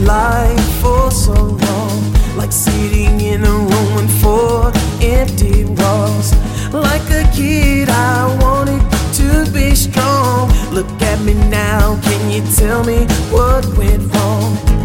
life for so long, like sitting in a room with four empty walls. Like a kid, I wanted to be strong. Look at me now, can you tell me what went wrong?